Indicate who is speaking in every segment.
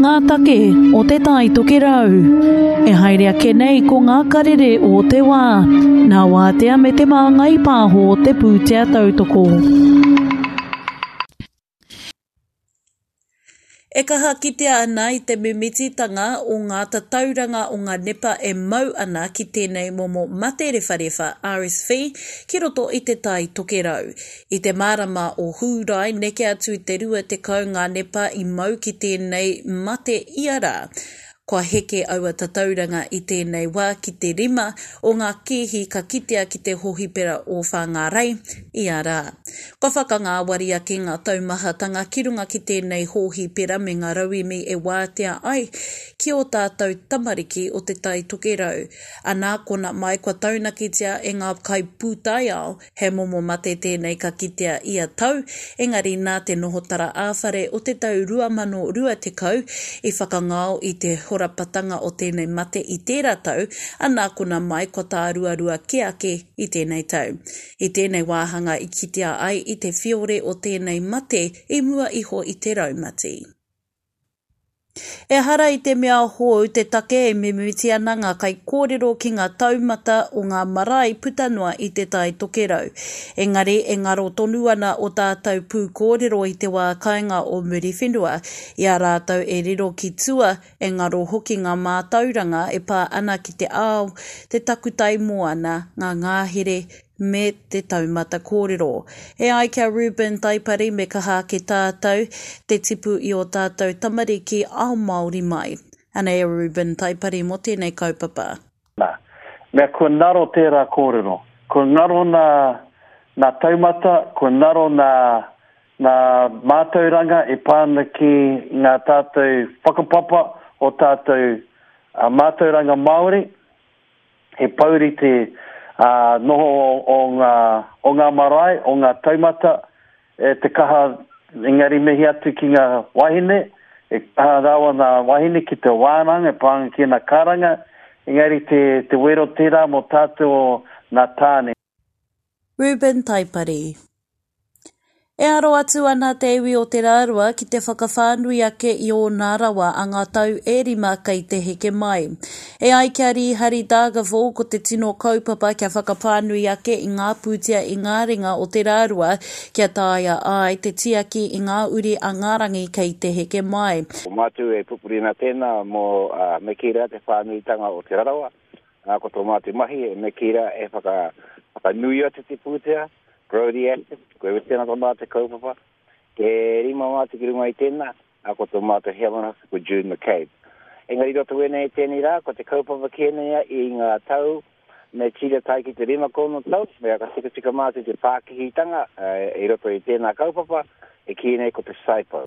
Speaker 1: ngā take o te tai toke rau. E hairea ke nei ko ngā karere o te wā. Nā wātea me te māngai pāho o te pūtea tautoko. E kaha kitea ana I te mimititanga o ngā tatauranga o ngā nepa e mau ana ki tēnei momo mate rewharewa RSV ki roto I te tai toke rau. I te marama o Hūrai neke atu te rua te kau ngā nepa I mau ki tēnei mate iara. Kua heke aua tatauranga I tēnei wā ki te rima o ngā kihi ka kitea ki te hohipera o Whangārei I a rā. Kua whakangāwaria ki ngā taumahatanga ki runga ki tēnei hohipera me ngā rauimi e wātea ai ki o tātou tamariki o te tai toke rau. Anā kona mai kua taunakitia e ngā kai pūtai ao he momo mate tēnei ka kitea ia tau, engari nā te nohotara āwhare o te tau 2020 I whakangao I te horapatanga o tēnei mate I tērā tau, anā kona mai ko tā ruarua ke ake I tēnei tau. I tēnei wāhanga I kitea ai I te whiore o tēnei mate I mua iho I te raumati. E hara I te mea hou te take e mimiti ana ngā kai kōrero ki ngā taumata o ngā marae putanua I te tai toke rau. Engari e ngaro tonu ana o tātou pū kōrero I te wā kainga o muri whenua. Ia rātou e riro ki tua e ngaro hoki ngā mātauranga e pā ana ki te ao, te takutai moana, ngā ngāhere, me te taumata kōrero. E ai kia Ruben Taipari me kaha ke tātou, te tipu I o tātou tamariki ao Māori mai. Ana e Ruben Taipari mo tēnei kaupapa.
Speaker 2: Mea kua ngaro tērā kōrero. Kua ngaro nā taumata, kua ngaro nā mātauranga e pāna ki ngā tātou whakapapa o tātou mātauranga Māori. He pauri te noho o ngā marae, o ngā taumata, te kaha engari mehi atu ki ngā wahine, e kaha rawa ngā wahine ki te wānanga, e pānga ki ngā karanga, engari te wero tērā mo tātou ngā tāne.
Speaker 1: Ruben Taipari. E aro atu ana te iwi o te rārua ki te whakawhānui ake I o nā rawa a ngā tau e rima kei te heke mai. E ai kia rihari Dāgavo ko te tino kaupapa kia whakapānui ake I ngā pūtea I ngā ringa o te rārua kia tāia ai te tiaki I ngā uri a ngārangi kei te heke mai.
Speaker 3: O mātu e pupurina tēnā mo me kira te whānuitanga o te rarawa. Ko tō mātu mahi e me kira e whakanui atu te pūtea. Brody Aston, koe wete tēnā tō mātu kaupapa. Ke rima mātu ki runga I tēnā, ko tō mātu heamana ko June McCabe. Engari roto wene I tēnei rā, ko te kaupapa kēnea I ngā tau, me tira tai ki te rima kono tau, me aka tika mātu te Pākehitanga, I roto I tēnā kaupapa, e kēnei ko te Saipo.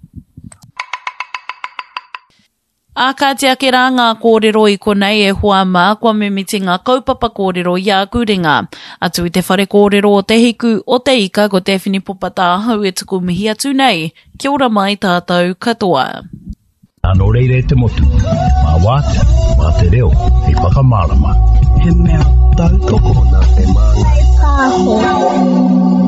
Speaker 1: Ākatia ke rā ngā kōrero I konei e hua mā kua mimiti ngā kaupapa kōrero I a kurenga. Atu I te whare kōrero o te hiku o te ika ko te whinipopa tā hau e tuku mihi atu nei. Kia ora mai tātou katoa.
Speaker 4: Ano reire te motu, mā wāte, mā te reo, he whakamārama.
Speaker 5: He mea tau toko na te mana.